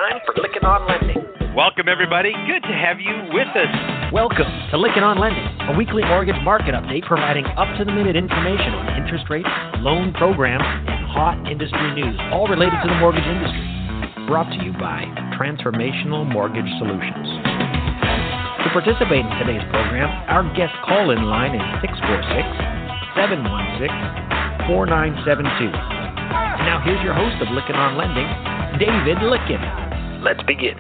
time for Lykken on Lending. Welcome, everybody. Good to have you with us. Welcome to Lykken on Lending, a weekly mortgage market update providing up-to-the-minute information on interest rates, loan programs, and hot industry news, all related to the mortgage industry. Brought to you by Transformational Mortgage Solutions. To participate in today's program, our guest call-in line is 646-716-4972. And now here's your host of Lykken on Lending, David Lykken. Let's begin.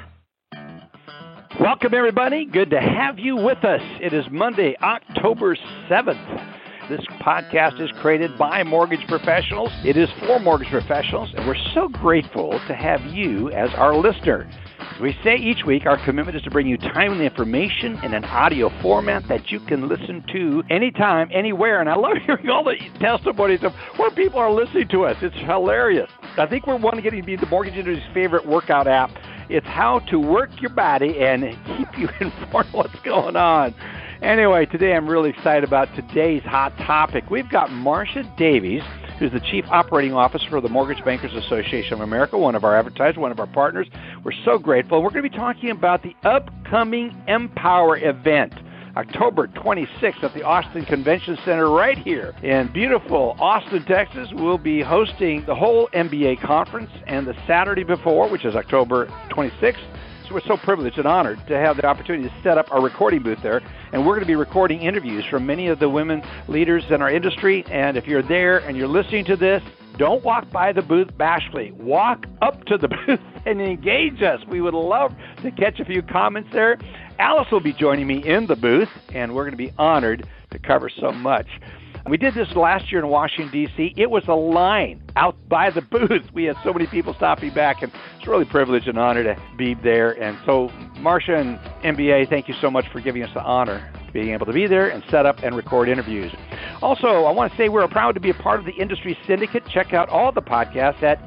Welcome, everybody. Good to have you with us. It is Monday, October 7th. This podcast is created by mortgage professionals. It is for mortgage professionals, and we're so grateful to have you as our listener. As we say each week, our commitment is to bring you timely information in an audio format that you can listen to anytime, anywhere. And I love hearing all the testimonies of where people are listening to us. It's hilarious. I think we're one getting to be the mortgage industry's favorite workout app. It's how to work your body and keep you informed of what's going on. Anyway, today I'm really excited about today's hot topic. We've got Marcia Davies, who's the Chief Operating Officer for the Mortgage Bankers Association of America, one of our advertisers, one of our partners. We're so grateful. We're going to be talking about the upcoming Empower event, October 26th at the Austin Convention Center right here in beautiful Austin, Texas. We'll be hosting the whole MBA conference, and the Saturday before, which is October 26th, so we're so privileged and honored to have the opportunity to set up our recording booth there. And we're going to be recording interviews from many of the women leaders in our industry. And if you're there and you're listening to this, don't walk by the booth bashfully. Walk up to the booth and engage us. We would love to catch a few comments there. Alice will be joining me in the booth, and we're going to be honored to cover so much. We did this last year in Washington, D.C. It was a line out by the booth. We had so many people stopping back, and it's really a privilege and honor to be there. And so, Marcia and MBA, thank you so much for giving us the honor of being able to be there and set up and record interviews. Also, I want to say we're proud to be a part of the Industry Syndicate. Check out all the podcasts at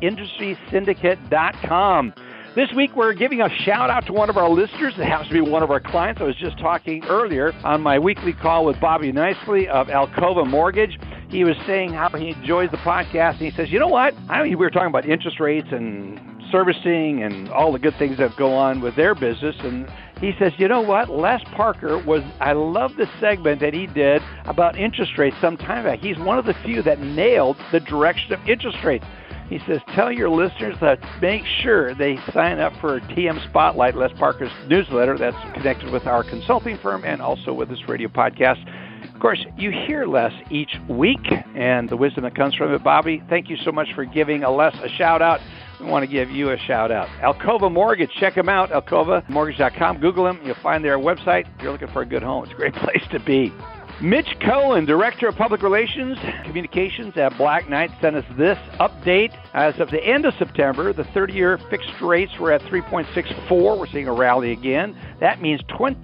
industrysyndicate.com. This week, we're giving a shout-out to one of our listeners. It happens to be one of our clients. I was just talking earlier on my weekly call with Bobby Nicely of Alcova Mortgage. He was saying how he enjoys the podcast, and he says, you know what? We were talking about interest rates and servicing and all the good things that go on with their business, and he says, you know what? Les Parker I love the segment that he did about interest rates some time back. He's one of the few that nailed the direction of interest rates. He says, tell your listeners to make sure they sign up for TM Spotlight, Les Parker's newsletter that's connected with our consulting firm and also with this radio podcast. Of course, you hear Les each week, and the wisdom that comes from it. Bobby, thank you so much for giving Les a shout-out. We want to give you a shout-out. Alcova Mortgage, check them out, alcovamortgage.com. Google them. You'll find their website. If you're looking for a good home, it's a great place to be. Mitch Cohen, Director of Public Relations Communications at Black Knight, sent us this update. As of the end of September, the 30-year fixed rates were at 3.64. We're seeing a rally again. That means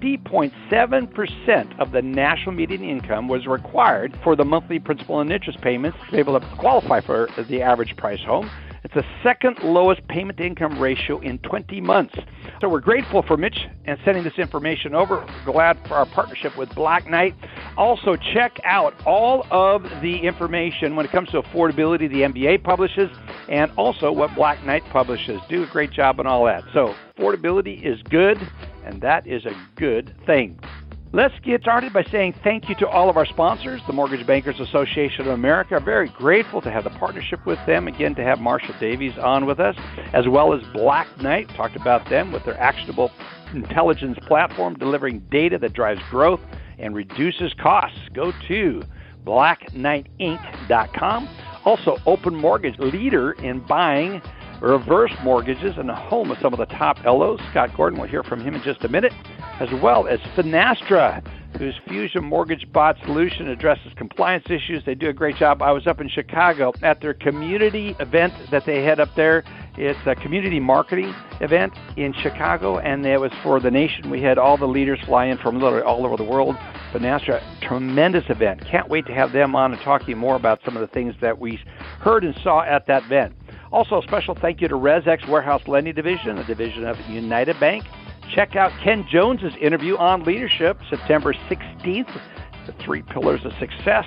20.7% of the national median income was required for the monthly principal and interest payments to be able to qualify for the average price home. It's the second lowest payment-to-income ratio in 20 months. So we're grateful for Mitch and sending this information over. We're glad for our partnership with Black Knight. Also, check out all of the information when it comes to affordability the MBA publishes and also what Black Knight publishes. Do a great job on all that. So affordability is good, and that is a good thing. Let's get started by saying thank you to all of our sponsors, the Mortgage Bankers Association of America. Very grateful to have the partnership with them. Again, to have Marcia Davies on with us, as well as Black Knight. Talked about them with their actionable intelligence platform, delivering data that drives growth and reduces costs. Go to blackknightinc.com. Also, Open Mortgage, leader in buying reverse mortgages and the home of some of the top LOs. Scott Gordon, we'll hear from him in just a minute, as well as Finastra, whose Fusion Mortgage Bot solution addresses compliance issues. They do a great job. I was up in Chicago at their community event that they had up there. It's a community marketing event in Chicago, and it was for the nation. We had all the leaders fly in from literally all over the world. Finastra, tremendous event. Can't wait to have them on and talk to you more about some of the things that we heard and saw at that event. Also, a special thank you to ResX Warehouse Lending Division, a division of United Bank. Check out Ken Jones's interview on leadership, September 16th, the 3 Pillars of Success.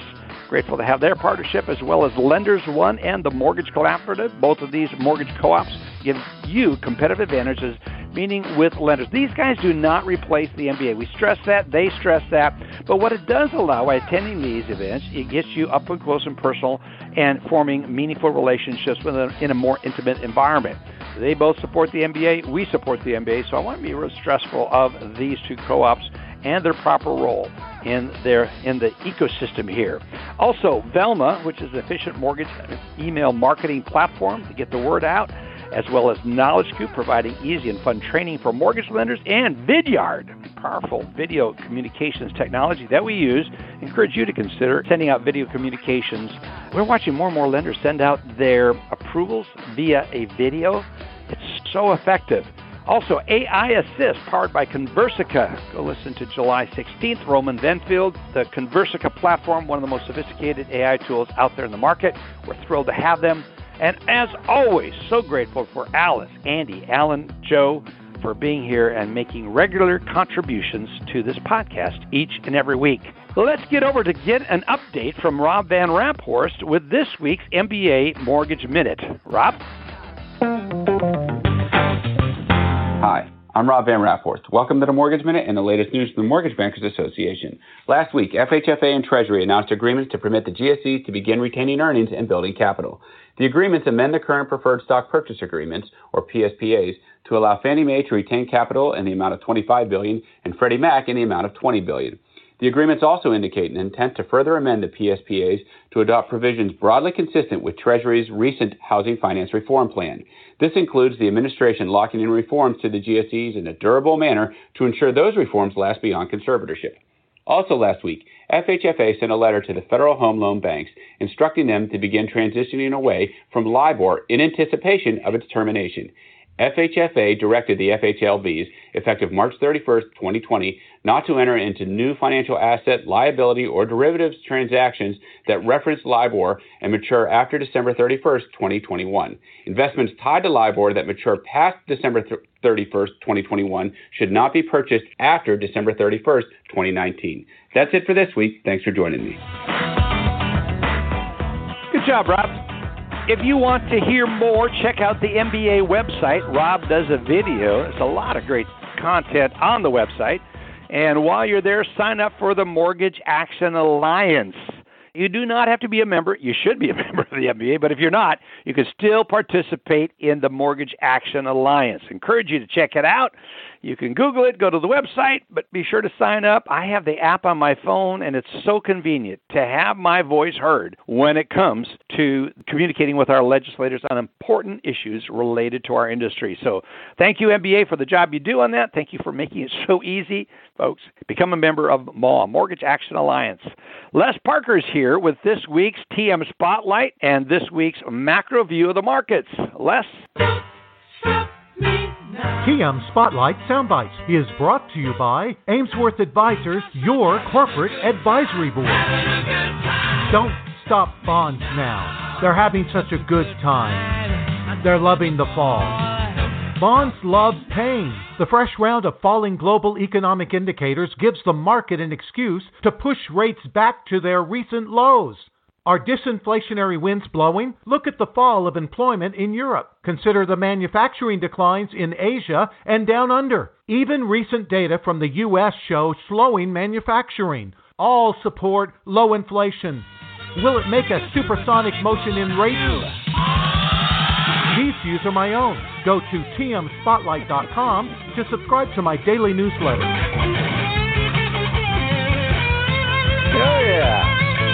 Grateful to have their partnership, as well as Lenders One and the Mortgage Collaborative. Both of these mortgage co-ops give you competitive advantages, meaning with lenders. These guys do not replace the MBA. We stress that. They stress that. But what it does allow by attending these events, it gets you up and close and personal and forming meaningful relationships in a more intimate environment. They both support the MBA. We support the MBA. So I want to be real stressful of these two co-ops and their proper role in the ecosystem here. Also, Velma, which is an efficient mortgage email marketing platform to get the word out, as well as Knowledge Scoop, providing easy and fun training for mortgage lenders, and Vidyard, powerful video communications technology that we use. Encourage you to consider sending out video communications. We're watching more and more lenders send out their approvals via a video. It's so effective. Also, AI Assist, powered by Conversica. Go listen to July 16th, Roman Venfield, the Conversica platform, one of the most sophisticated AI tools out there in the market. We're thrilled to have them. And as always, so grateful for Alice, Andy, Alan, Joe, for being here and making regular contributions to this podcast each and every week. Let's get over to get an update from Rob Van Raphorst with this week's MBA Mortgage Minute. Rob? Hi, I'm Rob Van Raphorst. Welcome to the Mortgage Minute and the latest news from the Mortgage Bankers Association. Last week, FHFA and Treasury announced agreements to permit the GSEs to begin retaining earnings and building capital. The agreements amend the current Preferred Stock Purchase Agreements, or PSPAs, to allow Fannie Mae to retain capital in the amount of $25 billion and Freddie Mac in the amount of $20 billion. The agreements also indicate an intent to further amend the PSPAs to adopt provisions broadly consistent with Treasury's recent Housing Finance Reform Plan. This includes the administration locking in reforms to the GSEs in a durable manner to ensure those reforms last beyond conservatorship. Also last week, FHFA sent a letter to the Federal Home Loan Banks instructing them to begin transitioning away from LIBOR in anticipation of its termination. FHFA directed the FHLBs, effective March 31st, 2020, not to enter into new financial asset, liability, or derivatives transactions that reference LIBOR and mature after December 31st, 2021. Investments tied to LIBOR that mature past December 31st, 2021 should not be purchased after December 31st, 2019. That's it for this week. Thanks for joining me. Good job, Rob. If you want to hear more, check out the MBA website. Rob does a video. There's a lot of great content on the website. And while you're there, sign up for the Mortgage Action Alliance. You do not have to be a member. You should be a member of the MBA, but if you're not, you can still participate in the Mortgage Action Alliance. Encourage you to check it out. You can Google it, go to the website, but be sure to sign up. I have the app on my phone, and it's so convenient to have my voice heard when it comes to communicating with our legislators on important issues related to our industry. So thank you, MBA, for the job you do on that. Thank you for making it so easy. Folks, become a member of MAW, Mortgage Action Alliance. Les Parker's here with this week's TM Spotlight and this week's macro view of the markets. Les? TM Spotlight Soundbites is brought to you by Amesworth Advisors, your corporate advisory board. Don't stop bonds now. They're having such a good time. They're loving the fall. Bonds love pain. The fresh round of falling global economic indicators gives the market an excuse to push rates back to their recent lows. Are disinflationary winds blowing? Look at the fall of employment in Europe. Consider the manufacturing declines in Asia and down under. Even recent data from the U.S. show slowing manufacturing. All support low inflation. Will it make a supersonic motion in rates? These views are my own. Go to tmspotlight.com to subscribe to my daily newsletter. Oh, yeah.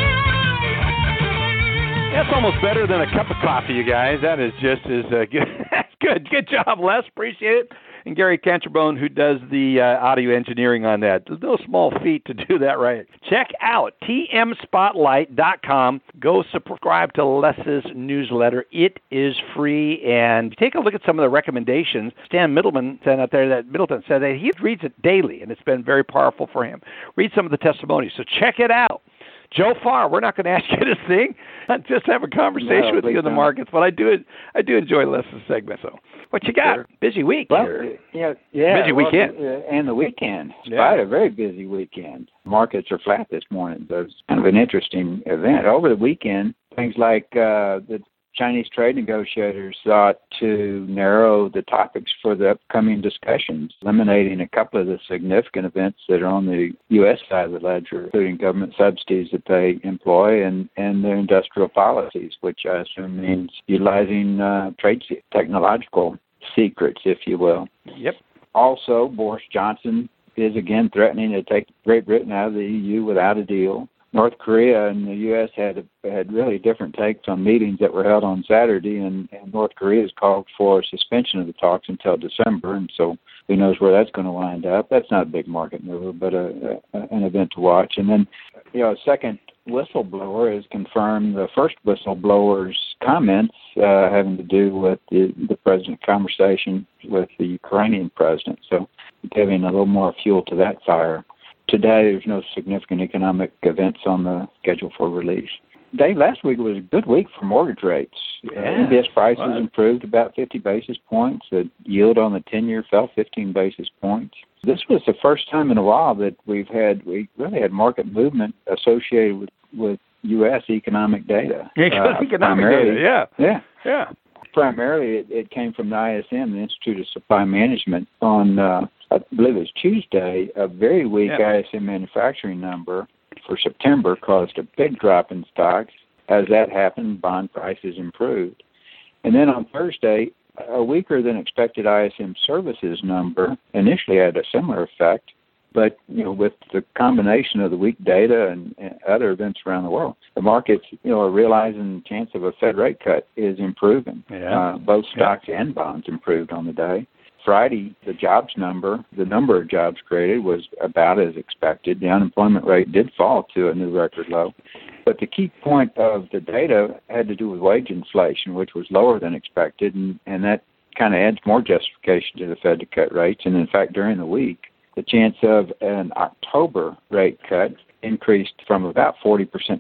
That's almost better than a cup of coffee, you guys. That is just as good. Good job, Les. Appreciate it. And Gary Canterbone, who does the audio engineering on that. No small feat to do that right. Check out tmspotlight.com. Go subscribe to Les's newsletter. It is free. And take a look at some of the recommendations. Stan Middleton said that he reads it daily, and it's been very powerful for him. Read some of the testimonies. So check it out. Joe Farr, we're not going to ask you to sing. Just have a conversation with you in the markets. But I do enjoy listening to segments. So, what you got? Sure. Busy week. Well, Busy weekend. And the weekend. Despite a very busy weekend. Markets are flat this morning, so it's kind of an interesting event. Over the weekend, things like the Chinese trade negotiators sought to narrow the topics for the upcoming discussions, eliminating a couple of the significant events that are on the U.S. side of the ledger, including government subsidies that they employ and their industrial policies, which I assume means utilizing trade technological secrets, if you will. Yep. Also, Boris Johnson is again threatening to take Great Britain out of the EU without a deal. North Korea and the U.S. had really different takes on meetings that were held on Saturday, and North Korea has called for a suspension of the talks until December, and so who knows where that's going to wind up. That's not a big market mover, but an event to watch. And then, a second whistleblower has confirmed the first whistleblower's comments having to do with the president's conversation with the Ukrainian president, so giving a little more fuel to that fire. Today, there's no significant economic events on the schedule for release. Dave, last week was a good week for mortgage rates. MBS prices improved about 50 basis points. The yield on the 10-year fell 15 basis points. This was the first time in a while that we really had market movement associated with U.S. economic data. Economic data, yeah. Primarily, it came from the ISM, the Institute of Supply Management, on, I believe it was Tuesday. A very weak ISM manufacturing number for September caused a big drop in stocks. As that happened, bond prices improved. And then on Thursday, a weaker than expected ISM services number initially had a similar effect. But, with the combination of the weak data and other events around the world, the markets, are realizing the chance of a Fed rate cut is improving. Yeah. Both stocks and bonds improved on the day. Friday, the jobs number, the number of jobs created was about as expected. The unemployment rate did fall to a new record low. But the key point of the data had to do with wage inflation, which was lower than expected, and that kind of adds more justification to the Fed to cut rates. And, in fact, during the week, the chance of an October rate cut increased from about 40% to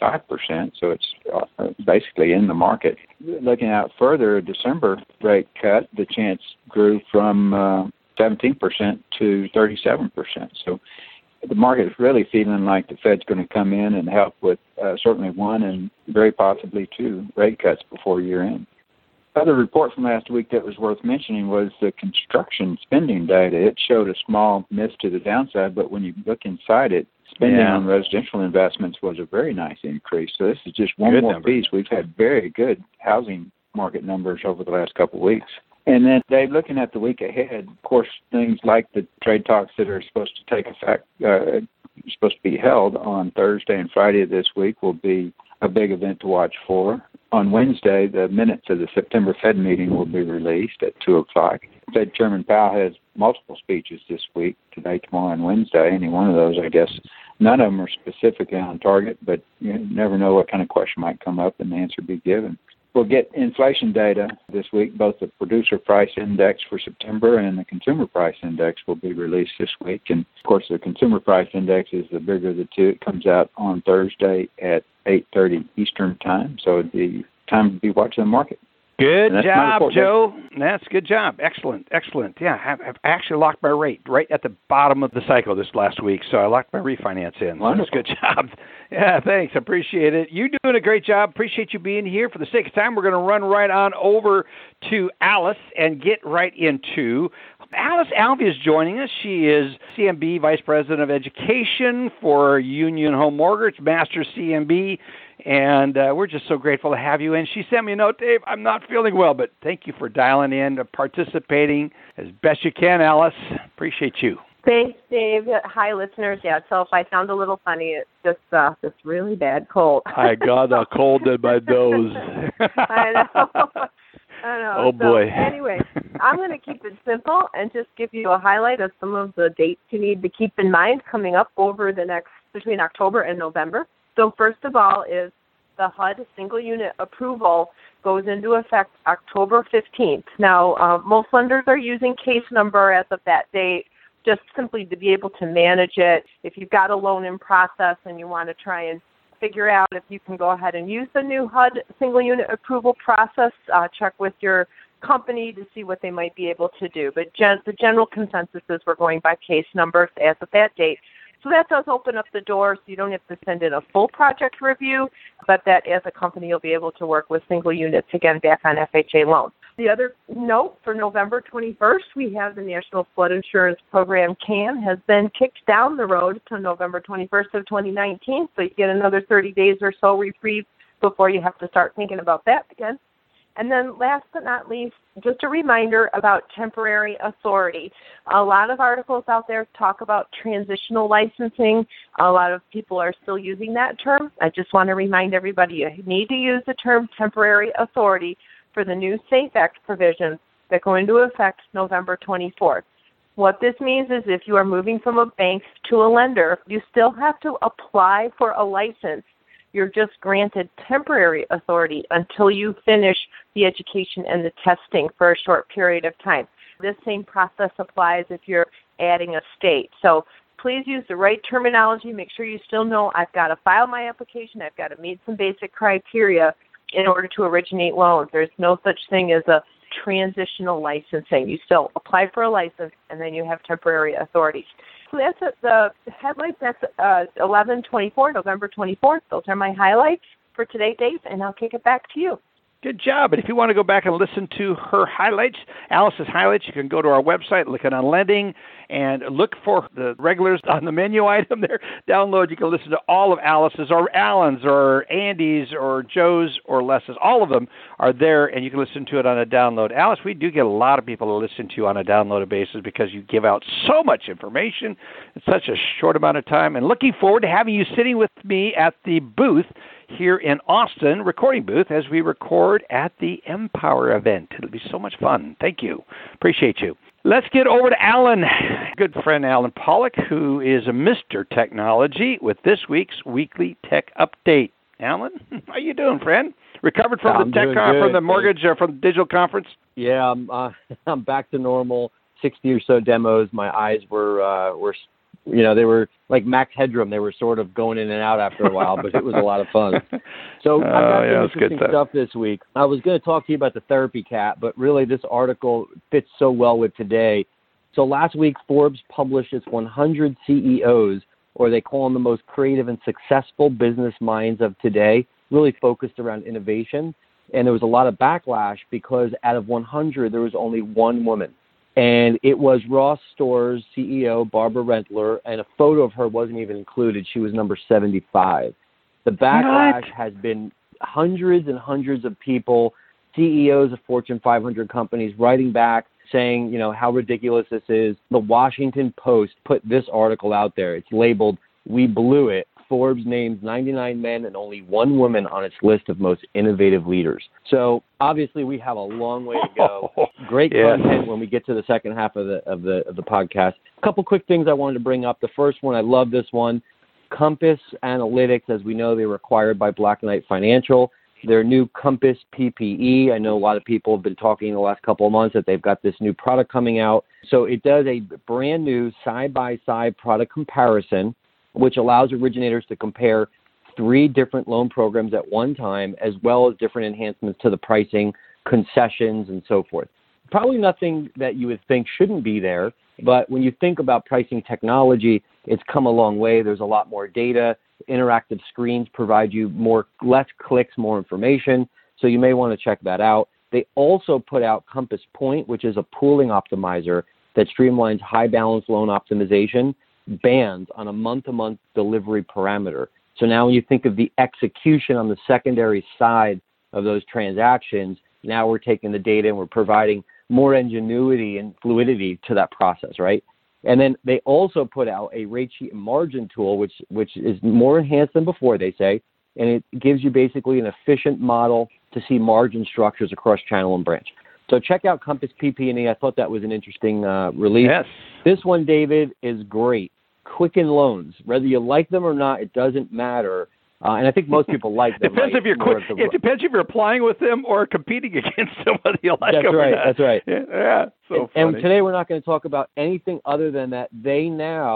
75%, so it's basically in the market. Looking out further, a December rate cut, the chance grew from 17% to 37%. So the market is really feeling like the Fed's going to come in and help with certainly one and very possibly two rate cuts before year end. Other report from last week that was worth mentioning was the construction spending data. It showed a small miss to the downside, but when you look inside it, spending on residential investments was a very nice increase. So this is just one more piece. We've had very good housing market numbers over the last couple of weeks. And then, Dave, looking at the week ahead, of course, things like the trade talks that are supposed to take effect, supposed to be held on Thursday and Friday of this week will be a big event to watch for. On Wednesday, the minutes of the September Fed meeting will be released at 2 o'clock. Fed Chairman Powell has multiple speeches this week, today, tomorrow, and Wednesday. Any one of those, I guess. None of them are specifically on target, but you never know what kind of question might come up and the answer be given. We'll get inflation data this week. Both the producer price index for September and the consumer price index will be released this week. And, of course, the consumer price index is the bigger of the two. It comes out on Thursday at 8:30 Eastern Time, so it'd be time to be watching the market. Good job, Joe. That's good job. Excellent. Yeah, I've actually locked my rate right at the bottom of the cycle this last week, so I locked my refinance in. Wonderful. That's good job. Yeah, thanks. Appreciate it. You're doing a great job. Appreciate you being here. For the sake of time, we're going to run right on over to Alice and get right into Alice Alvey is joining us. She is CMB Vice President of Education for Union Home Mortgage, Master CMB, and we're just so grateful to have you. And she sent me a note, Dave, I'm not feeling well, but thank you for dialing in, participating as best you can, Alice. Appreciate you. Thanks, Dave. Hi, listeners. Yeah, so if I sound a little funny, it's just this really bad cold. I got a cold in my nose. I know. Oh, boy. Anyway, I'm going to keep it simple and just give you a highlight of some of the dates you need to keep in mind coming up over the next, between October and November. So first of all is the HUD single unit approval goes into effect October 15th. Now, most lenders are using case number as of that date, just simply to be able to manage it. If you've got a loan in process and you want to try and figure out if you can go ahead and use the new HUD single unit approval process. Check with your company to see what they might be able to do. But the general consensus is we're going by case numbers as of that date. So that does open up the door so you don't have to send in a full project review, but that as a company you'll be able to work with single units again back on FHA loans. The other note, for November 21st, we have the National Flood Insurance Program CAN has been kicked down the road to November 21st of 2019, so you get another 30 days or so reprieve before you have to start thinking about that again. And then last but not least, just a reminder about temporary authority. A lot of articles out there talk about transitional licensing. A lot of people are still using that term. I just want to remind everybody you need to use the term temporary authority for the new SAFE Act provisions that go into effect November 24th. What this means is if you are moving from a bank to a lender, you still have to apply for a license. You're just granted temporary authority until you finish the education and the testing for a short period of time. This same process applies if you're adding a state. So please use the right terminology. Make sure you still know I've got to file my application. I've got to meet some basic criteria in order to originate loans. There's no such thing as a transitional licensing. You still apply for a license, and then you have temporary authority. So that's the headlights. That's 11/24, November 24th. Those are my highlights for today, Dave, and I'll kick it back to you. Good job. And if you want to go back and listen to her highlights, Alice's highlights, you can go to our website, Looking on Lending, and look for the regulars on the menu item there. Download. You can listen to all of Alice's or Alan's or Andy's or Joe's or Les's. All of them are there, and you can listen to it on a download. Alice, we do get a lot of people to listen to you on a downloaded basis because you give out so much information in such a short amount of time. And looking forward to having you sitting with me at the booth here in Austin, recording booth, as we record at the Empower event. It'll be so much fun. Thank you. Appreciate you. Let's get over to Alan, good friend Alan Pollock, who is a Mr. Technology with this week's Weekly Tech Update. Alan, how you doing, friend? Recovered from the tech from the mortgage from the digital conference? Yeah, I'm back to normal. 60 or so demos. My eyes were they were like Max Headroom. They were sort of going in and out after a while, but it was a lot of fun. So I got some interesting stuff this week. I was going to talk to you about the therapy cat, but really this article fits so well with today. So last week, Forbes published its 100 CEOs, or they call them the most creative and successful business minds of today, really focused around innovation. And there was a lot of backlash because out of 100, there was only one woman. And it was Ross Stores CEO, Barbara Rentler, and a photo of her wasn't even included. She was number 75. The backlash has been hundreds and hundreds of people, CEOs of Fortune 500 companies, writing back saying, how ridiculous this is. The Washington Post put this article out there. It's labeled, "We Blew It." Forbes names 99 men and only one woman on its list of most innovative leaders. So obviously we have a long way to go. Great content when we get to the second half of the podcast. A couple quick things I wanted to bring up. The first one, I love this one. Compass Analytics, as we know, they were acquired by Black Knight Financial. Their new Compass PPE. I know a lot of people have been talking in the last couple of months that they've got this new product coming out. So it does a brand new side-by-side product comparison, which allows originators to compare 3 different loan programs at one time, as well as different enhancements to the pricing, concessions, and so forth. Probably nothing that you would think shouldn't be there, but when you think about pricing technology, it's come a long way. There's a lot more data. Interactive screens provide you less clicks, more information, so you may want to check that out. They also put out Compass Point, which is a pooling optimizer that streamlines high balance loan optimization bands on a month-to-month delivery parameter. So now when you think of the execution on the secondary side of those transactions, now we're taking the data and we're providing more ingenuity and fluidity to that process, right? And then they also put out a rate sheet and margin tool, which is more enhanced than before, they say, and it gives you basically an efficient model to see margin structures across channel and branch. So check out Compass PP&E. I thought that was an interesting release. Yes. This one, David, is great. Quicken Loans. Whether you like them or not, it doesn't matter. And I think most people like them. Depends if you're it depends if you're applying with them or competing against them, whether you like them or not. That's right. Yeah. So and today we're not going to talk about anything other than that they now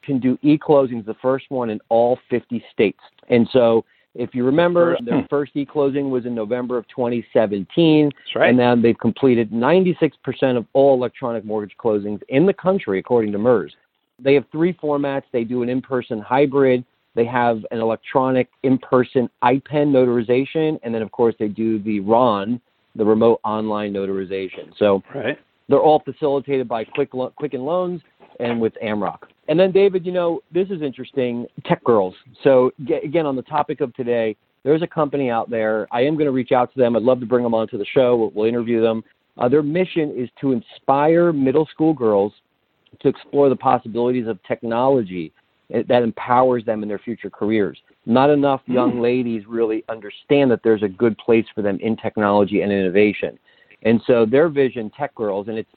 can do e-closings, the first one in all 50 states. And so if you remember, their first e-closing was in November of 2017. That's right. And now they've completed 96% of all electronic mortgage closings in the country, according to MERS. They have 3 formats. They do an in-person hybrid. They have an electronic in-person IPEN notarization. And then, of course, they do the RON, the remote online notarization. So they're all facilitated by Quicken Loans and with AmRock. And then, David, this is interesting, Tech Girls. So, again, on the topic of today, there's a company out there. I am going to reach out to them. I'd love to bring them onto the show. We'll interview them. Their mission is to inspire middle school girls to explore the possibilities of technology that empowers them in their future careers. Not enough young ladies really understand that there's a good place for them in technology and innovation. And so their vision, Tech Girls, and it's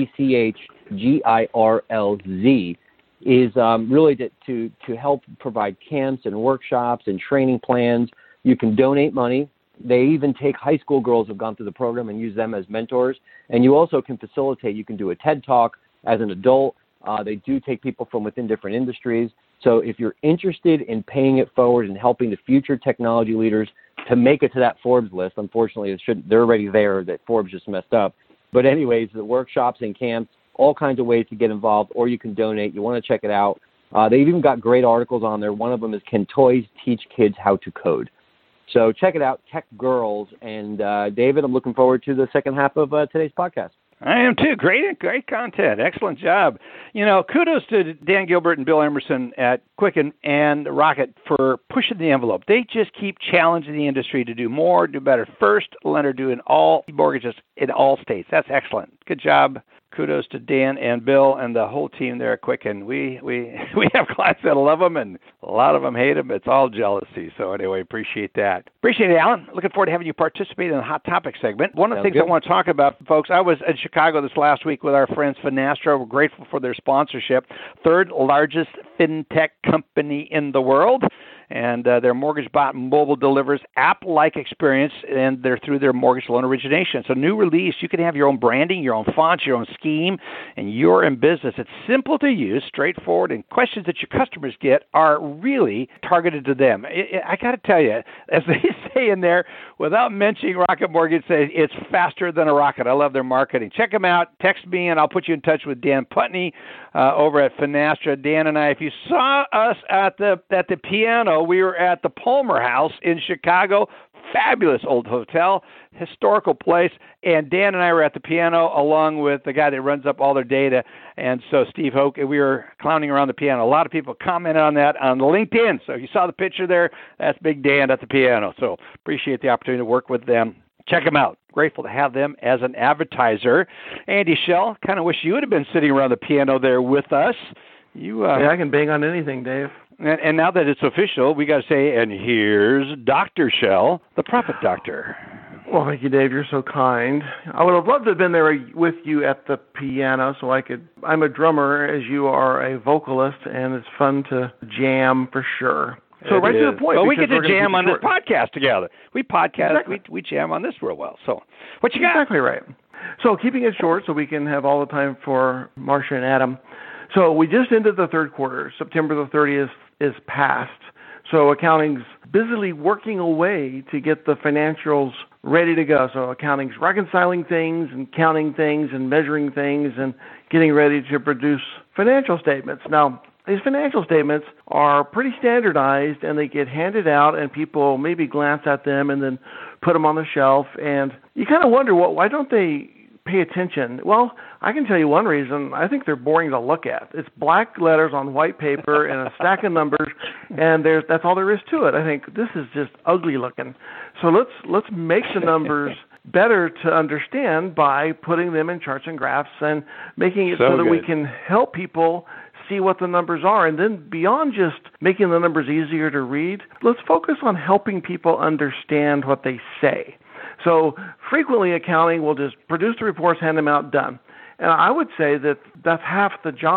TECHGIRLZ, is really to help provide camps and workshops and training plans. You can donate money. They even take high school girls who have gone through the program and use them as mentors. And you also can facilitate. You can do a TED Talk as an adult. They do take people from within different industries. So if you're interested in paying it forward and helping the future technology leaders to make it to that Forbes list, unfortunately, they're already there. That Forbes just messed up. But anyways, the workshops and camps, all kinds of ways to get involved, or you can donate. You want to check it out. They've even got great articles on there. One of them is Can Toys Teach Kids How to Code? So check it out, Tech Girls. And David, I'm looking forward to the second half of today's podcast. I am too. Great content. Excellent job. Kudos to Dan Gilbert and Bill Emerson at Quicken and Rocket for pushing the envelope. They just keep challenging the industry to do more, do better. First lender doing all mortgages in all states. That's excellent. Good job. Kudos to Dan and Bill and the whole team there at Quicken. We have clients that love them, and a lot of them hate them. It's all jealousy. So anyway, appreciate that. Appreciate it, Alan. Looking forward to having you participate in the Hot Topic segment. One of the things I want to talk about, folks, I was in Chicago this last week with our friends Finastra. We're grateful for their sponsorship. 3rd largest fintech company in the world. And their Mortgage Bot mobile delivers app-like experience, and they're through their mortgage loan origination. So new release, you can have your own branding, your own fonts, your own scheme, and you're in business. It's simple to use, straightforward, and questions that your customers get are really targeted to them. I got to tell you, as they say in there, without mentioning Rocket Mortgage, say it's faster than a rocket. I love their marketing. Check them out. Text me, and I'll put you in touch with Dan Putney over at Finastra. Dan and I, if you saw us at the piano, we were at the Palmer House in Chicago. Fabulous old hotel, historical place. And Dan and I were at the piano along with the guy that runs up all their data. And so Steve Hoke, and we were clowning around the piano. A lot of people commented on that on LinkedIn. So if you saw the picture there, that's Big Dan at the piano. So appreciate the opportunity to work with them. Check them out. Grateful to have them as an advertiser. Andy Schell, kind of wish you would have been sitting around the piano there with us. Yeah, I can bang on anything, Dave. And now that it's official, we got to say, and here's Dr. Schell, the Profit Doctor. Well, thank you, Dave. You're so kind. I would have loved to have been there with you at the piano so I could. I'm a drummer, as you are a vocalist, and it's fun to jam for sure. So right to the point. Well, we get to jam on this podcast together. We podcast, exactly. we jam on this real well. So what you got? Exactly right. So keeping it short so we can have all the time for Marcia and Adam. So we just ended the third quarter. September the 30th is past. So accounting's busily working away to get the financials ready to go. So accounting's reconciling things and counting things and measuring things and getting ready to produce financial statements. Now, these financial statements are pretty standardized, and they get handed out, and people maybe glance at them and then put them on the shelf. And you kind of wonder, why don't they pay attention? Well, I can tell you one reason. I think they're boring to look at. It's black letters on white paper and a stack of numbers, and that's all there is to it. I think this is just ugly looking. So let's make the numbers better to understand by putting them in charts and graphs and making it so that we can help people see what the numbers are. And then beyond just making the numbers easier to read, let's focus on helping people understand what they say. So frequently accounting will just produce the reports, hand them out, done. And I would say that that's half the job.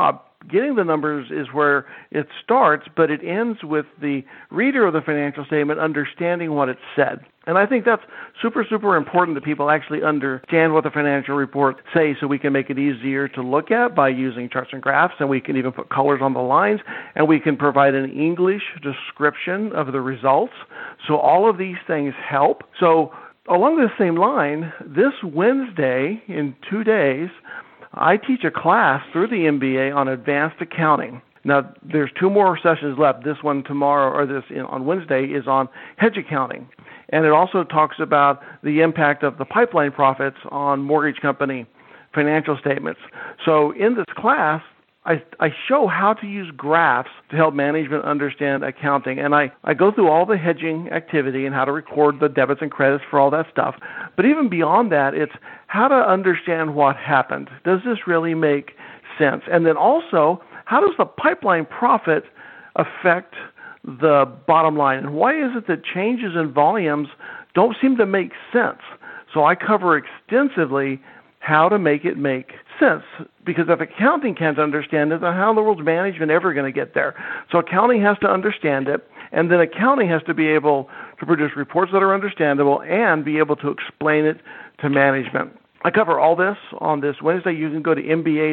getting the numbers is where it starts, but it ends with the reader of the financial statement understanding what it said. And I think that's super, super important that people actually understand what the financial reports say so we can make it easier to look at by using charts and graphs, and we can even put colors on the lines, and we can provide an English description of the results. So all of these things help. So along the same line, this Wednesday, in 2 days, I teach a class through the MBA on advanced accounting. Now, there's 2 more sessions left. This one tomorrow, or on Wednesday, is on hedge accounting. And it also talks about the impact of the pipeline profits on mortgage company financial statements. So in this class, I show how to use graphs to help management understand accounting. And I go through all the hedging activity and how to record the debits and credits for all that stuff. But even beyond that, it's how to understand what happened. Does this really make sense? And then also, how does the pipeline profit affect the bottom line? And why is it that changes in volumes don't seem to make sense? So I cover extensively how to make it make sense, because if accounting can't understand it, then how in the world is management ever going to get there? So accounting has to understand it, and then accounting has to be able to produce reports that are understandable and be able to explain it to management. I cover all this on this Wednesday. You can go to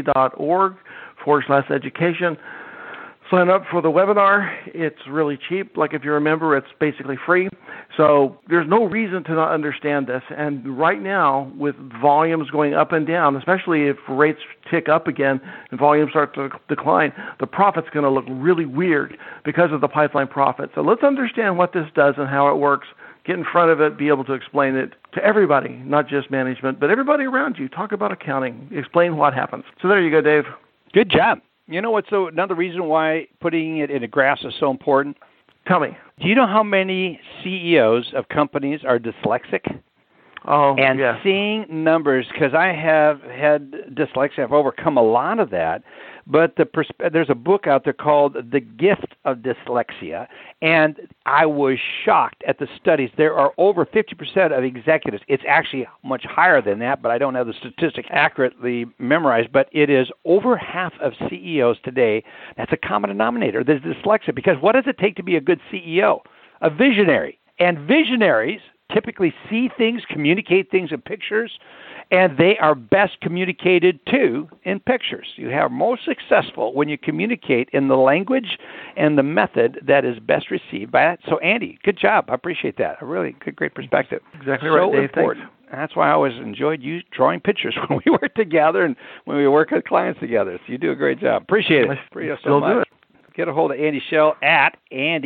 mba.org/education. Sign up for the webinar. It's really cheap. Like if you're a member, it's basically free. So there's no reason to not understand this. And right now, with volumes going up and down, especially if rates tick up again and volumes start to decline, the profit's going to look really weird because of the pipeline profit. So let's understand what this does and how it works. Get in front of it, be able to explain it to everybody, not just management, but everybody around you. Talk about accounting. Explain what happens. So there you go, Dave. Good job. You know what's another reason why putting it in a graph is so important? Tell me. Do you know how many CEOs of companies are dyslexic? Oh, and yes. Seeing numbers, because I have had dyslexia, I've overcome a lot of that. But there's a book out there called The Gift of Dyslexia, and I was shocked at the studies. There are over 50% of executives. It's actually much higher than that, but I don't have the statistic accurately memorized. But it is over half of CEOs today. That's a common denominator. There's dyslexia, because what does it take to be a good CEO? A visionary. And visionaries typically see things, communicate things in pictures, and they are best communicated to in pictures. You are most successful when you communicate in the language and the method that is best received by that. So, Andy, good job. I appreciate that. A really good, great perspective. Exactly right, Dave. Important. Thanks. That's why I always enjoyed you drawing pictures when we work together and when we work with clients together. So you do a great job. Appreciate it. Still do it. Get a hold of Andy Schell at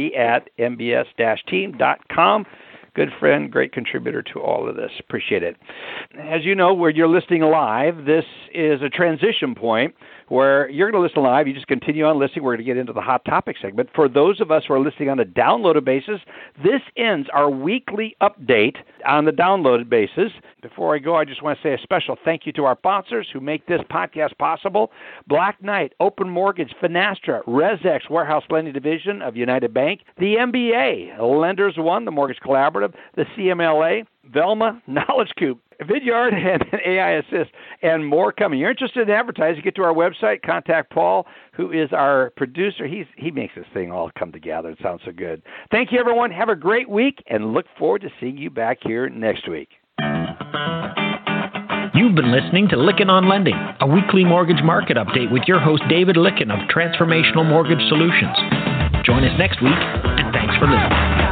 andy@mbs-team.com. Good friend, great contributor to all of this. Appreciate it. As you know, where you're listening live, this is a transition point where you're going to listen live. You just continue on listening. We're going to get into the hot topic segment. For those of us who are listening on a downloaded basis, this ends our weekly update on the downloaded basis. Before I go, I just want to say a special thank you to our sponsors who make this podcast possible: Black Knight, Open Mortgage, Finastra, ResX, Warehouse Lending Division of United Bank, the MBA, Lenders One, the Mortgage Collaborative, the CMLA, Velma, Knowledge Coop, Vidyard, and AI Assist, and more coming. You're interested in advertising, get to our website, contact Paul, who is our producer. He makes this thing all come together. It sounds so good. Thank you, everyone. Have a great week, and look forward to seeing you back here next week. You've been listening to Lykken on Lending, a weekly mortgage market update with your host, David Lykken of Transformational Mortgage Solutions. Join us next week, and thanks for listening.